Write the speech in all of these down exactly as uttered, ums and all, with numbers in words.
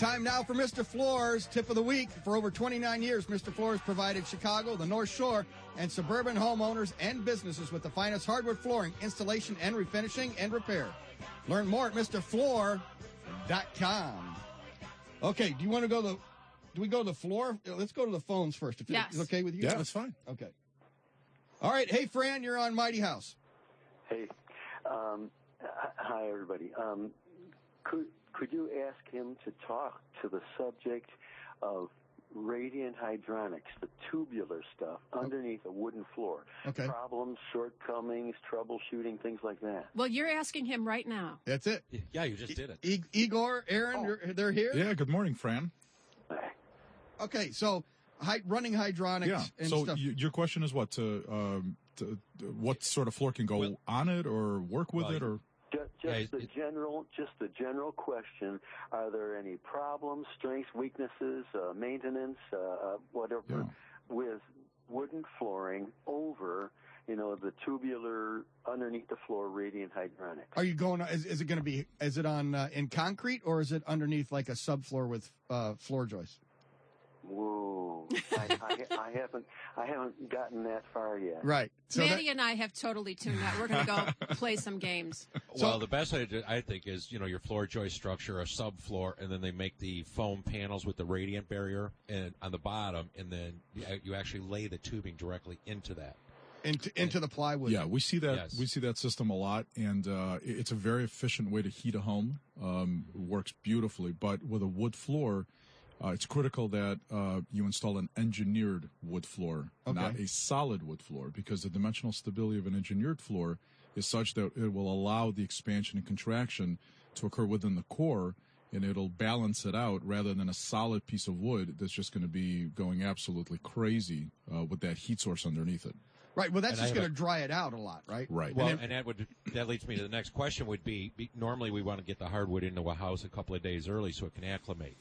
Time now for Mister Floors Tip of the Week. For over twenty-nine years, Mister Floors provided Chicago, the North Shore, and suburban homeowners and businesses with the finest hardwood flooring, installation and refinishing and repair. Learn more at Mr Floor dot com. Okay, do you want to go to the, do we go to the floor? Let's go to the phones first. If yes. it's okay with you? Yeah, that's fine. Okay. All right. Hey, Fran, you're on Mighty House. Hey. Um, hi, everybody. Um, could could you ask him to talk to the subject of radiant hydronics, the tubular stuff underneath a wooden floor? Okay. Problems, shortcomings, troubleshooting, things like that. Well, you're asking him right now. That's it. Yeah, you just did it. I- Igor, Aaron, Oh. you're, they're here? Yeah, good morning, Fran. Okay, so hi, running hydronics Yeah, and so stuff. y- your question is what? To, um, to, what sort of floor can go Well- on it or work with Well, it? or Just, just Yeah, the it- general, just the general question: are there any problems, strengths, weaknesses, uh, maintenance, uh, uh, whatever, Yeah. with wooden flooring over, you know, the tubular underneath the floor radiant hydronics? Are you going, is, is it going to be, is it on, uh, in concrete or is it underneath like a subfloor with, uh, floor joists? Whoa! I, I, I haven't, I haven't gotten that far yet. Right. So Manny that, and I have totally tuned out. We're going to go play some games. Well, the best way to do, I think, is, you know, your floor joist structure, a subfloor, and then they make the foam panels with the radiant barrier and on the bottom, and then you you actually lay the tubing directly into that. into, into the plywood. Yeah, we see that. Yes. We see that system a lot, and uh, it- it's a very efficient way to heat a home. Um, works beautifully, but with a wood floor, uh, it's critical that uh, you install an engineered wood floor, Okay. not a solid wood floor, because the dimensional stability of an engineered floor is such that it will allow the expansion and contraction to occur within the core, and it'll balance it out rather than a solid piece of wood that's just going to be going absolutely crazy uh, with that heat source underneath it. Right. Well, that's And I just have going to a- dry it out a lot, right? Right. Well, And then- and that would that leads me to the next question. Would be, be normally we want to get the hardwood into a house a couple of days early so it can acclimate.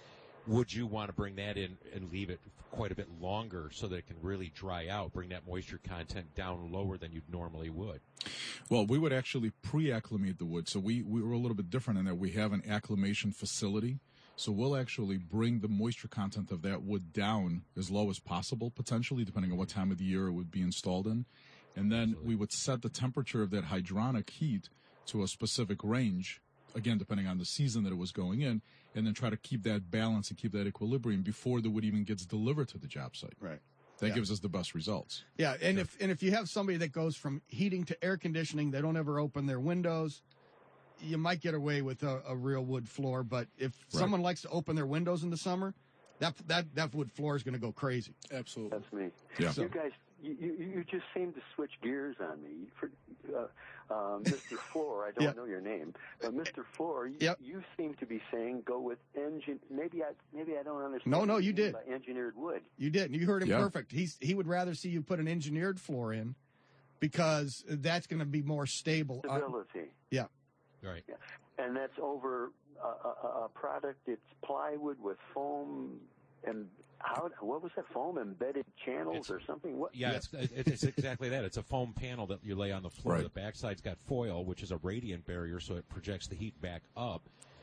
Would you want to bring that in and leave it quite a bit longer so that it can really dry out, bring that moisture content down lower than you normally would? Well, we would actually pre-acclimate the wood. So we, we were a little bit different in that we have an acclimation facility. So we'll actually bring the moisture content of that wood down as low as possible, potentially, depending on what time of the year it would be installed in. And then Absolutely. we would set the temperature of that hydronic heat to a specific range, again, depending on the season that it was going in, and then try to keep that balance and keep that equilibrium before the wood even gets delivered to the job site. Right. That Yeah. gives us the best results. Yeah. And if, and if you have somebody that goes from heating to air conditioning, they don't ever open their windows, you might get away with a, a real wood floor. But if Right. someone likes to open their windows in the summer, that, that, that wood floor is going to go crazy. Absolutely. That's me. Yeah. You guys, you, you, you just seem to switch gears on me. For, uh, uh, Mister Floor, I don't Yeah. know your name, but Mister Floor, you, Yep. you seem to be saying go with engine. Maybe I, maybe I don't understand. No, no, what you mean did. by engineered wood. You did. You heard him Yeah. perfect. He's, he would rather see you put an engineered floor in because that's going to be more stable. Uh, Stability. yeah. Right. Yeah. And that's over a, a, a product. It's plywood with foam and how? What was that? Foam embedded channels It's- or something? What? Yeah, it's, it- it's exactly that. It's a foam panel that you lay on the floor. Right. The backside's got foil, which is a radiant barrier, so it projects the heat back up.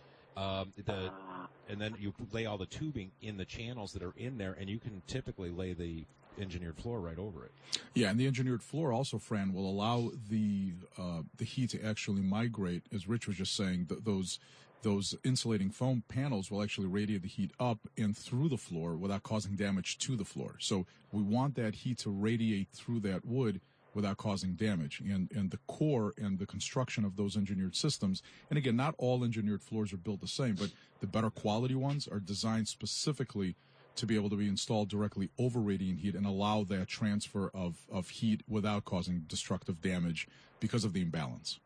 Um, the and then you lay all the tubing in the channels that are in there, and you can typically lay the engineered floor right over it. Yeah, and the engineered floor also, Fran, will allow the uh, the heat to actually migrate. As Rich was just saying, th- those those insulating foam panels will actually radiate the heat up and through the floor without causing damage to the floor. So we want that heat to radiate through that wood without causing damage. And and the core and the construction of those engineered systems, and again, not all engineered floors are built the same, but the better quality ones are designed specifically to be able to be installed directly over radiant heat and allow that transfer of, of heat without causing destructive damage because of the imbalance.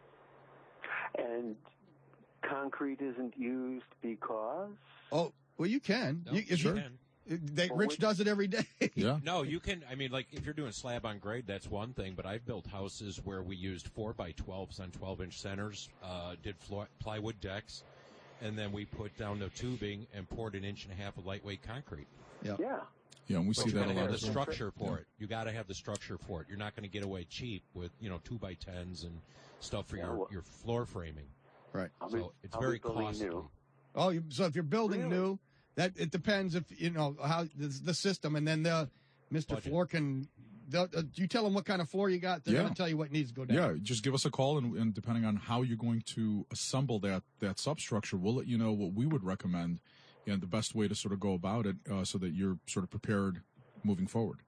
And concrete isn't used because? Oh, well, you can. No, you, if you you- can. They, Well, Rich which- does it every day. Yeah. No, you can. I mean, like if you're doing slab on grade, that's one thing. But I've built houses where we used four by twelves on twelve inch centers, uh, did flo- plywood decks, and then we put down the tubing and poured an inch and a half of lightweight concrete. Yeah. Yeah. Yeah, and we But see you that got a to have lot the as well. structure for it. You got to have the structure for it. You're not going to get away cheap with you know two by tens and stuff for Yeah, your well- your floor framing. Right. I'll So be, it's I'll very be building costly. new. Oh, you, so if you're building Really? new, that it depends if you know how the, the system, and then the Mister Budget. Floor can. Uh, you tell them what kind of floor you got. They're Yeah. going to tell you what needs to go down. Yeah, just give us a call, and, and depending on how you're going to assemble that that substructure, we'll let you know what we would recommend and the best way to sort of go about it, uh, so that you're sort of prepared moving forward.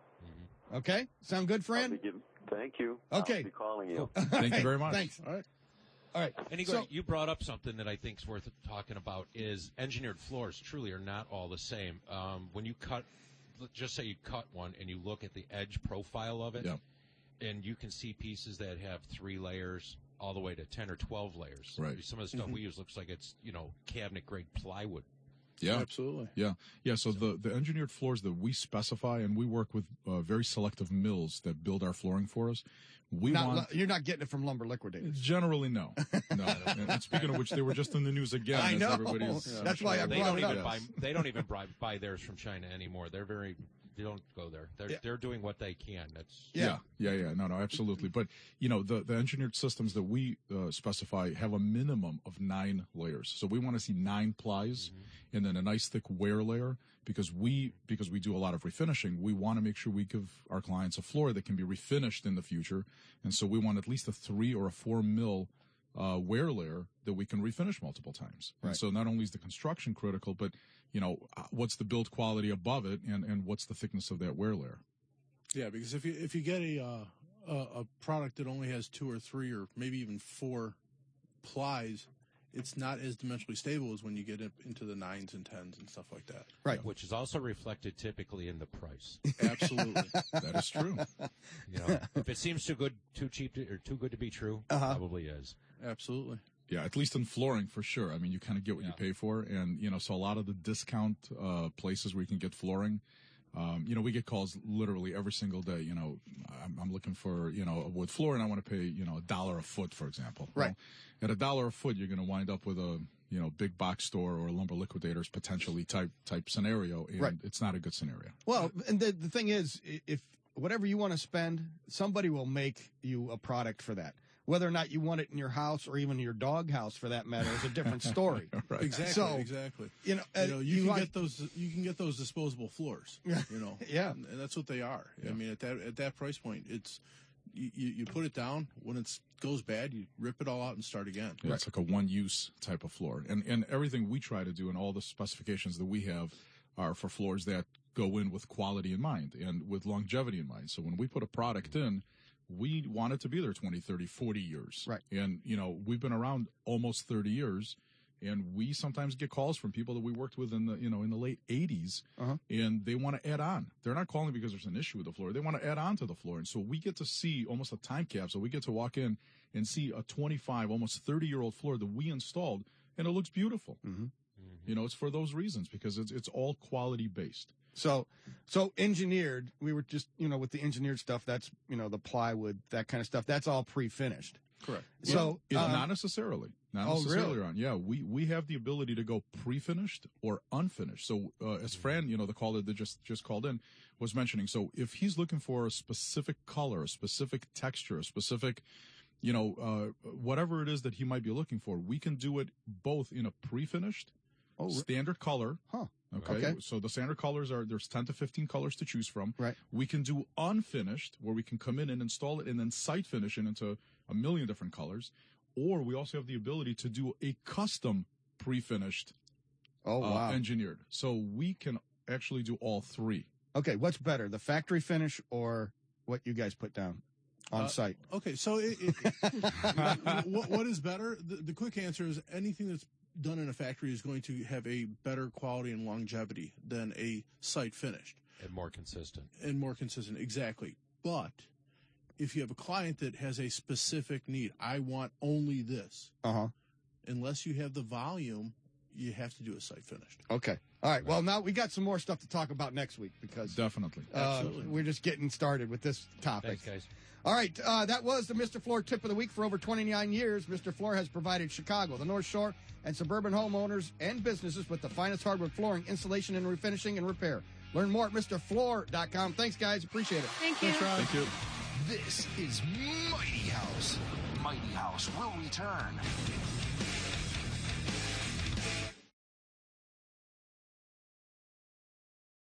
Okay, sound good, I'll friend? be giv- Thank you. Okay. I'll be calling you. Thank you very much. Thanks. All right. All right. And Igor, So- you brought up something that I think is worth talking about is engineered floors truly are not all the same. Um, when you cut, just say you cut one and you look at the edge profile of it, Yeah. and you can see pieces that have three layers all the way to ten or twelve layers. Right. Some of the stuff we use looks like it's, you know, cabinet-grade plywood. Yeah. Absolutely. Yeah, yeah. So the, the engineered floors that we specify, and we work with uh, very selective mills that build our flooring for us. We Not, want you're not getting it from Lumber Liquidators. generally no, no. And, and speaking of which, they were just in the news again. I as know. everybody's, uh, That's why I They brought don't it up. even buy. They don't even buy, buy theirs from China anymore. They're very. They don't go there. They're Yeah. they're doing what they can. That's Yeah, yeah, yeah. No, no, absolutely. But you know, the the engineered systems that we uh, specify have a minimum of nine layers. So we want to see nine plies, Mm-hmm. and then a nice thick wear layer because we because we do a lot of refinishing. We want to make sure we give our clients a floor that can be refinished in the future, and so we want at least a three or a four mil uh, wear layer that we can refinish multiple times. Right. And so not only is the construction critical, but you know, uh, what's the build quality above it, and and what's the thickness of that wear layer. Yeah, because if you if you get a uh, a, a product that only has two or three or maybe even four plies, it's not as dimensionally stable as when you get up into the nines and tens and stuff like that. Right. which is also reflected typically in the price. Absolutely. That is true. You know, if it seems too good, too cheap, to, or too good to be true, Uh-huh. probably is. Absolutely. Yeah, at least in flooring for sure. I mean, you kind of get what you Yeah. pay for, and you know, so a lot of the discount uh, places where you can get flooring, um, you know, we get calls literally every single day. You know, I'm, I'm looking for you know a wood floor, and I want to pay you know a dollar a foot, for example. Right. Well, at a dollar a foot, you're going to wind up with a you know big box store or Lumber Liquidators potentially type type scenario, and Right. it's not a good scenario. Well, and the, the thing is, i- if whatever you want to spend, somebody will make you a product for that. Whether or not you want it in your house or even your dog house, for that matter, is a different story. Right. Exactly. So, exactly. You know, uh, You know, you, you can like- get those. You can get those disposable floors. You know. Yeah. And, and that's what they are. I mean, at that at that price point, it's you, you, you put it down when it goes bad, you rip it all out and start again. Yeah, it's like a one-use type of floor, and and everything we try to do, and all the specifications that we have, are for floors that go in with quality in mind and with longevity in mind. So when we put a product in, we want it to be there twenty, thirty, forty years. Right. And you know, we've been around almost thirty years, and we sometimes get calls from people that we worked with in the you know in the late eighties, Uh-huh. and they want to add on. They're not calling because there's an issue with the floor. They want to add on to the floor, and so we get to see almost a time capsule. We get to walk in and see a twenty-five, almost thirty-year-old floor that we installed, and it looks beautiful. Mhm. You know, it's for those reasons because it's it's all quality based. So, so engineered, we were just, you know, with the engineered stuff, that's, you know, the plywood, that kind of stuff, that's all pre-finished. Correct. So, It- um, not necessarily. Not oh, necessarily, really? Ron. Yeah, we, we have the ability to go pre-finished or unfinished. So, uh, as Fran, you know, the caller that just, just called in was mentioning, so if he's looking for a specific color, a specific texture, a specific, you know, uh, whatever it is that he might be looking for, we can do it both in a pre-finished, Oh, re- standard color. Huh. Okay? Okay. So the standard colors are, there's ten to fifteen colors to choose from. Right. We can do unfinished, where we can come in and install it and then site finish it into a million different colors. Or we also have the ability to do a custom pre-finished, Oh, uh, wow. engineered. So we can actually do all three. Okay, what's better, the factory finish or what you guys put down on Uh, site? Okay, so it, it, what, what is better? The, the quick answer is anything that's done in a factory is going to have a better quality and longevity than a site finished And more consistent. and more consistent. Exactly. But if you have a client that has a specific need, I want only this, Uh-huh. unless you have the volume, you have to do a site finished. Okay. All right. Well, now we got some more stuff to talk about next week because Definitely. uh, Absolutely. we're just getting started with this topic. Thanks, guys. All right, uh, that was the Mister Floor tip of the week. For over twenty-nine years, Mister Floor has provided Chicago, the North Shore, and suburban homeowners and businesses with the finest hardwood flooring, installation, and refinishing and repair. Learn more at Mister Floor dot com. Thanks, guys. Appreciate it. Thank you. Thank you. This is Mighty House. Mighty House will return.